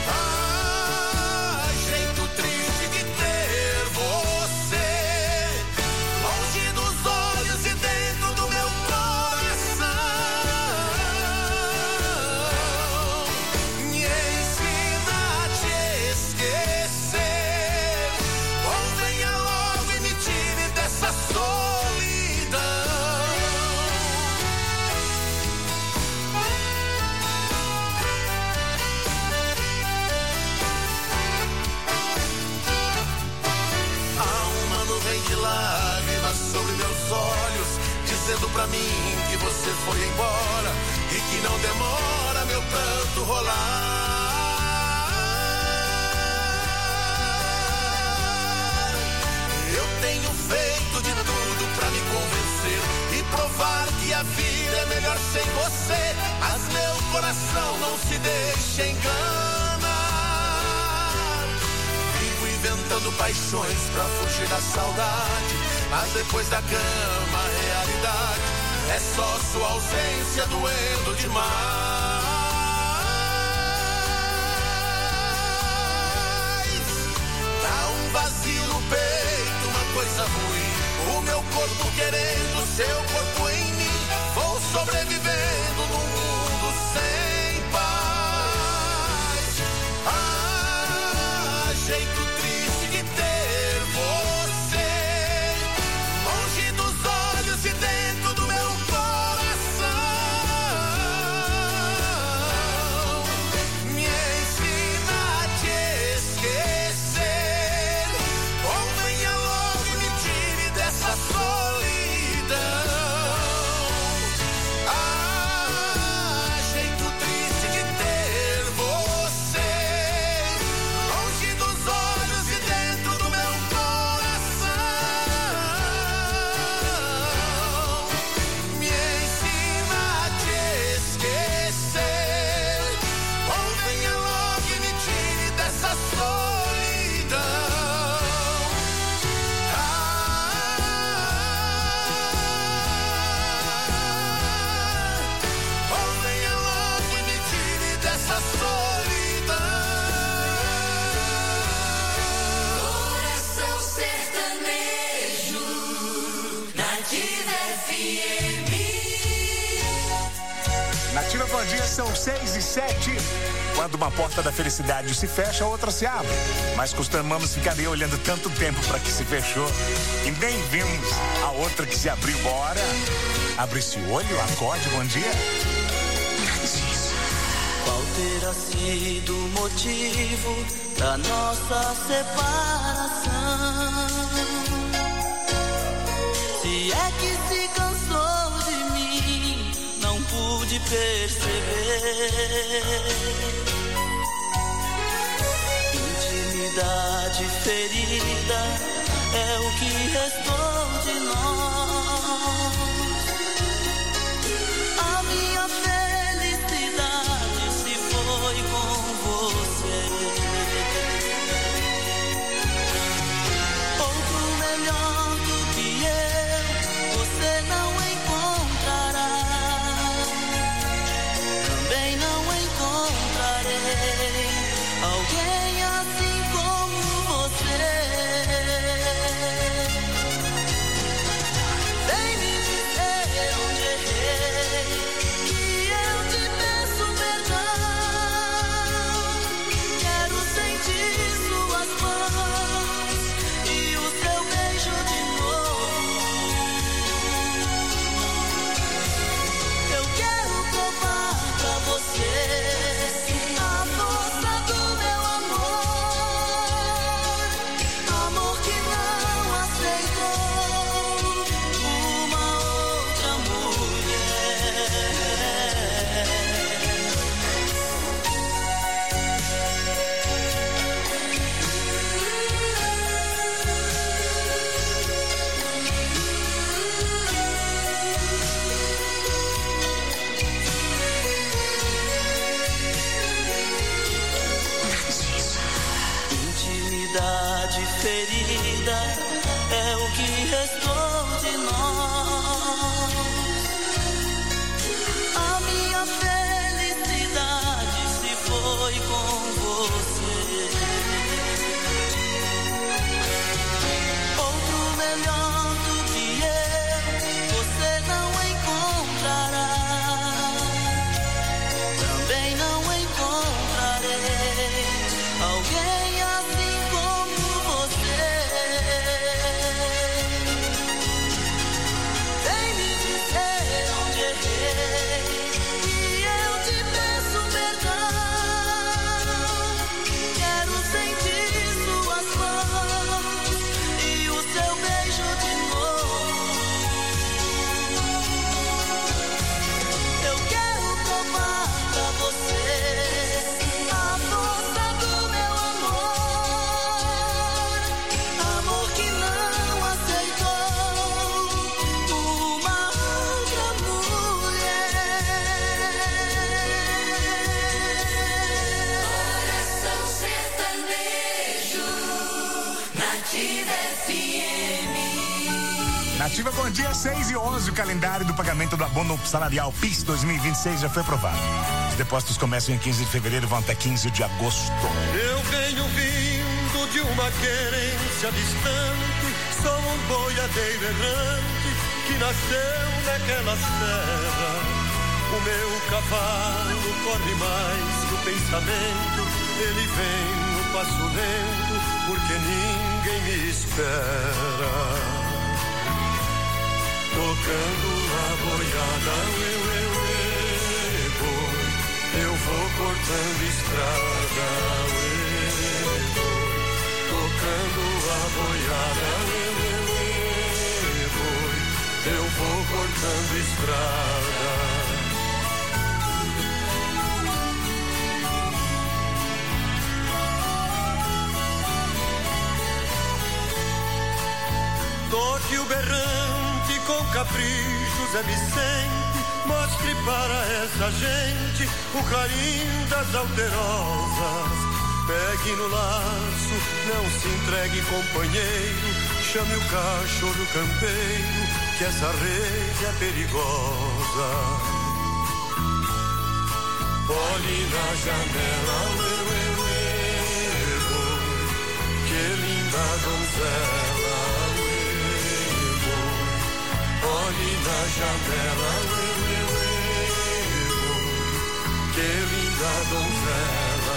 Ah, jeito triste de ter você longe dos olhos e dentro do meu coração. Me ensina a te esquecer, ou venha logo e me tire dessa solidão. Há uma nuvem de lágrimas sobre meus olhos, dizendo pra mim que você foi embora e que não demora meu pranto rolar. Eu tenho feito de tudo pra me convencer e provar que a vida é melhor sem você, mas meu coração não se deixa enganar. Vivo inventando paixões pra fugir da saudade, mas depois da cama a realidade é só sua ausência doendo demais. Dá um vazio no peito, uma coisa ruim, o meu corpo querendo seu corpo em mim. Vou sobrevivendo num mundo sem paz. Ah, jeito triste de ter você longe dos olhos e dentro do meu coração. Me ensina a te esquecer, ou venha logo e me tire dessa solidão. Ah, jeito triste de ter você longe dos olhos e dentro do meu coração. Me ensina a te esquecer, ou venha logo e me tire dessa solidão. Ou venha logo e me tire dessa solidão. Coração sertanejo, Nativa FM. Nativa, bom dia, são 6h07. Quando uma porta da felicidade se fecha, a outra se abre. Mas costumamos ficar aí olhando tanto tempo para que se fechou e nem vimos a outra que se abriu. Bora! Abre esse olho, acorde, bom dia. Qual terá sido o motivo da nossa separação? Se é que se cansou de mim, não pude perceber. Intimidade ferida é o que restou de nós. A minha felicidade se foi com você. Outro melhor do que eu, você não encontrará. Também não encontrarei alguém assim como você. Vem me dizer Nativa, bom dia, 6h11. O calendário do pagamento do abono salarial PIS 2026 já foi aprovado. Os depósitos começam em 15 de fevereiro e vão até 15 de agosto. Eu venho vindo de uma querência distante, sou um boiadeiro errante que nasceu naquela serra. O meu cavalo corre mais que o pensamento, ele vem no passo lento, porque ninguém me espera. Tocando a boiada, boi, eu vou cortando estrada, boi, tocando a boiada, boi, eu vou cortando estrada. Toque o berrante com capricho, Zé Vicente, mostre para essa gente o carinho das alterosas. Pegue no laço, não se entregue, companheiro, chame o cachorro campeiro, que essa rede é perigosa. Olhe na janela, que linda donzela. Olhe na janela, que linda donzela.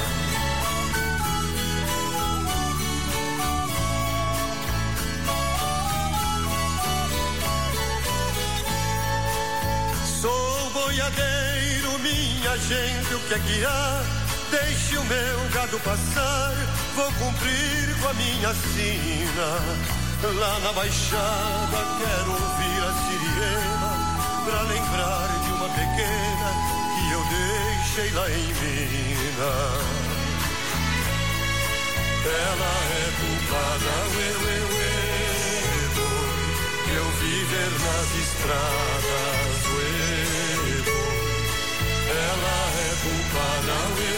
Sou boiadeiro, minha gente, o que é que há? Deixe o meu gado passar, vou cumprir com a minha sina. Lá na baixada quero ouvir a sirena, pra lembrar de uma pequena que eu deixei lá em Minas. Ela é culpada, boi, eu viver nas estradas, boi. Ela é culpada,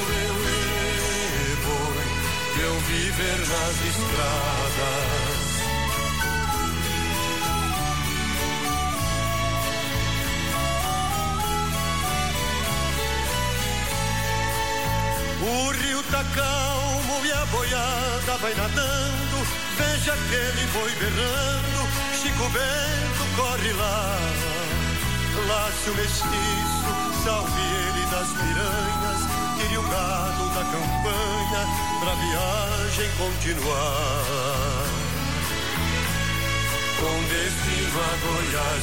boi, eu viver nas estradas. O rio tá calmo e a boiada vai nadando, veja aquele boi berrando, Chico Bento corre lá. Lace o mestiço, salve ele das piranhas, tire o gado da campanha pra viagem continuar. Com destino a Goiás,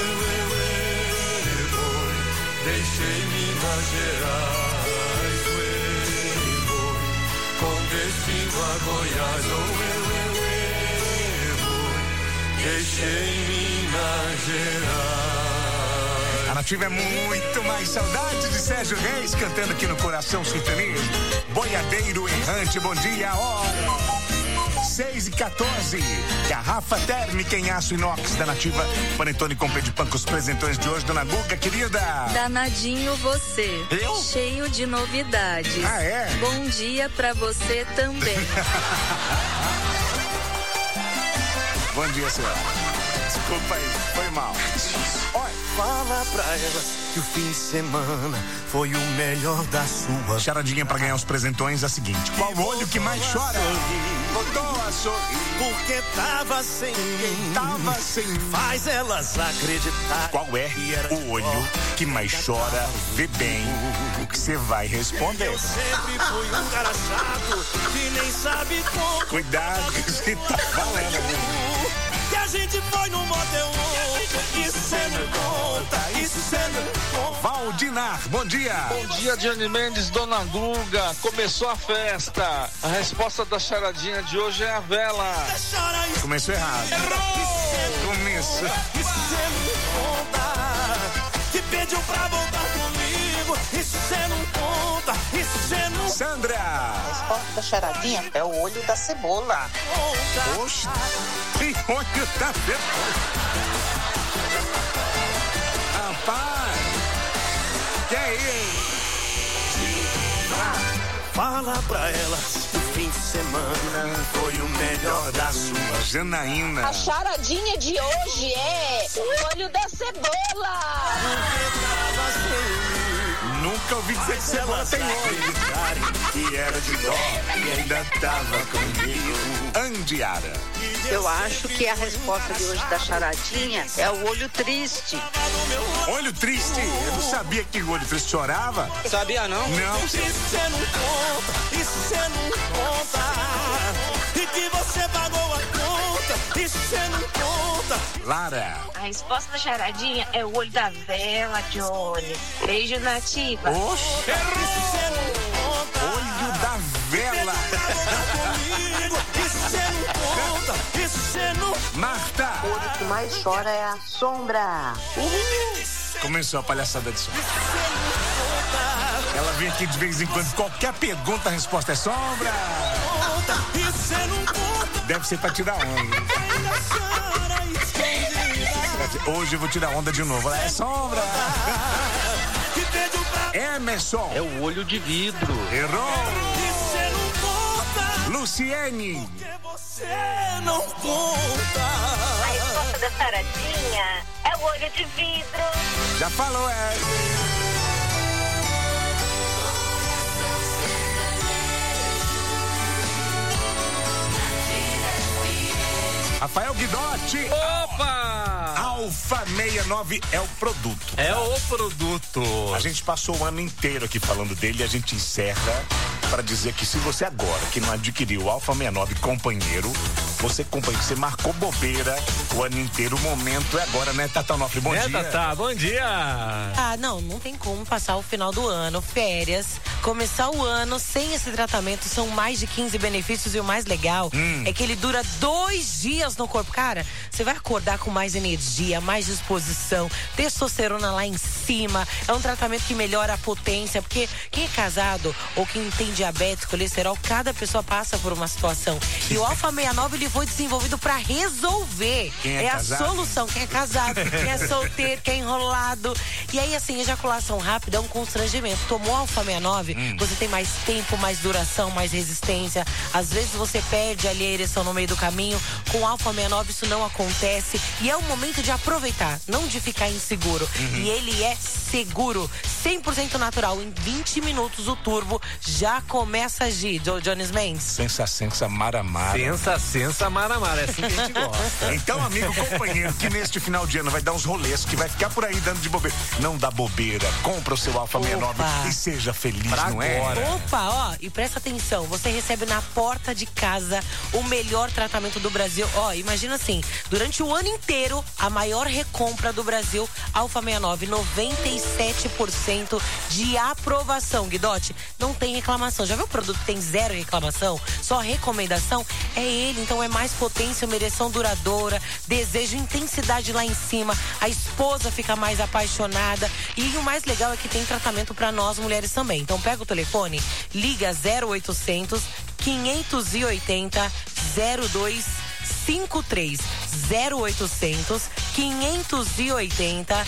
boi, deixei Minas Gerais, boi, com destino a Goiás, boi, deixei Minas Gerais. A Nativa é muito mais saudade de Sérgio Reis cantando aqui no Coração Sertanejo. Boiadeiro errante, bom dia, hora 6h14. Garrafa térmica em aço inox da Nativa. Panetone com pé de pão com os presentões de hoje, dona Guga, querida. Danadinho você. Eu? Cheio de novidades. Ah, é? Bom dia pra você também. Bom dia, senhora. Desculpa aí, foi mal. Olha. Fala pra elas que o fim de semana foi o melhor da sua. Charadinha pra ganhar os presentões é a seguinte: qual o olho que mais chora? Voltou a sorrir. Porque tava sem ninguém. Tava sem. Faz elas acreditar. Qual é o olho que mais chora? Vê bem o que você vai responder. Eu sempre fui um cara chato que nem sabe como. Cuidado que você tá falando. Que a gente foi no motel. Isso cê não conta, isso cê não conta. Valdinar, bom dia. Bom dia, Johnny Mendes, dona Guga. Começou a festa. A resposta da charadinha de hoje é a vela. Começou errado. Errou! Começou. Isso cê não conta. Que pediu pra voltar comigo. Isso cê não conta, isso cê não. Sandra. A resposta da charadinha é o olho da cebola. Oxe, tem olho da cebola. Rapaz, que é isso? Fala pra elas que o fim de semana foi o melhor da sua. Janaína. A charadinha de hoje é o olho da cebola. Nunca ouvi dizer que cebola tem olho. Que era de dó e ainda tava comigo. Andiara. Eu acho que a resposta de hoje da charadinha é o olho triste. Olho triste? Eu não sabia que o olho triste chorava. Sabia não? Não. Isso cê não conta, isso cê não conta. E que você pagou a conta, isso cê não conta. Lara. A resposta da charadinha é o olho da vela, Johnny. Beijo, Nativa. Oxe. Olho da vela. Isso cê não conta, isso cê não... Marta. O olho que mais chora é a sombra. Começou a palhaçada de som. Ela vem aqui de vez em quando. Qualquer pergunta, a resposta é sombra. Deve ser pra tirar onda. Hoje eu vou tirar onda de novo. É sombra. Emerson. É o olho de vidro. Errou. Luciene. Não conta. A resposta da charadinha é o olho de vidro. Já falou, Rafael Guidotti. Opa! Alfa 69 é o produto. É o produto. A gente passou o ano inteiro aqui falando dele e a gente encerra para dizer que se você agora que não adquiriu o Alfa 69 companheiro, você marcou bobeira o ano inteiro, o momento é agora, né, Tata Onofre? Bom dia. Tata, bom dia. Ah, não tem como passar o final do ano, férias, começar o ano sem esse tratamento. São mais de 15 benefícios e o mais legal é que ele dura 2 dias no corpo. Cara, você vai acordar com mais energia, mais disposição, testosterona lá em cima. É um tratamento que melhora a potência, porque quem é casado ou quem tem diabetes, colesterol, cada pessoa passa por uma situação. E o Alfa 69, ele foi desenvolvido para resolver. Quem é casado? A solução. Quem é casado, quem é solteiro, quem é enrolado. E aí, assim, ejaculação rápida é um constrangimento. Tomou Alfa 69, você tem mais tempo, mais duração, mais resistência. Às vezes você perde ali a ereção no meio do caminho. Com Alfa 69 isso não acontece. E é o momento de aproveitar, não de ficar inseguro. E ele é seguro, 100% natural. Em 20 minutos o turbo já começa a agir. Jones Mendes. Sensa, maramara. Sensa, maramara. É assim que a gente gosta. Então, amigo, companheiro, que neste final de ano vai dar uns rolês, que vai ficar por aí dando de bobeira. Não dá bobeira. Compra o seu Alfa 69 e seja feliz, pra não agora. Opa, ó, e presta atenção. Você recebe na porta de casa o melhor tratamento do Brasil. Ó, imagina assim, durante o ano inteiro, a maior recompra do Brasil, Alfa 69, 97% de aprovação. Guidotti, não tem reclamação. Já viu o produto que tem 0 reclamação? Só recomendação? É ele, então é mais potência, uma ereção duradoura, desejo, intensidade lá em cima, a esposa fica mais apaixonada e o mais legal é que tem tratamento para nós mulheres também. Então pega o telefone, liga 0800 580 0253 0800 580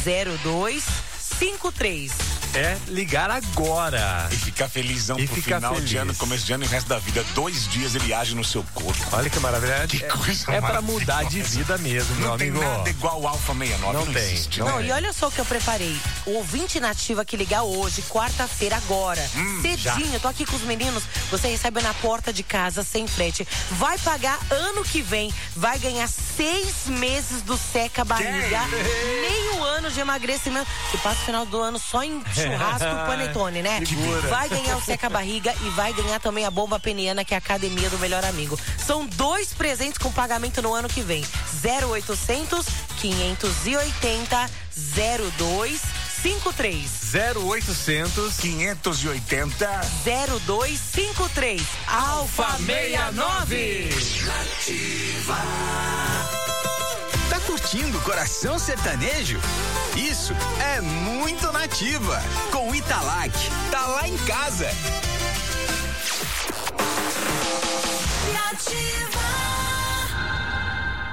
0253. É ligar agora. E ficar felizão pro final de ano, começo de ano e o resto da vida. 2 dias ele age no seu corpo. Olha que maravilha. Que coisa É pra mudar de vida mesmo, meu amigo. Não tem nada igual o Alfa 69. Não tem. Existe, não, e olha só o que eu preparei. O ouvinte nativa que ligar hoje, quarta-feira agora, cedinho, eu tô aqui com os meninos, você recebe na porta de casa, sem frete. Vai pagar ano que vem, vai ganhar 6 meses do seca barriga, meio ano de emagrecimento. Se passa o final do ano só em churrasco e panetone, né? Vai ganhar o seca barriga e vai ganhar também a bomba peniana, que é a academia do melhor amigo. São 2 presentes com pagamento no ano que vem. 0800 580 0253. 0800 580 0253. Alfa 69. Nativa. Tá curtindo Coração Sertanejo? Isso é muito Nativa. Com Italac, tá lá em casa. Nativa.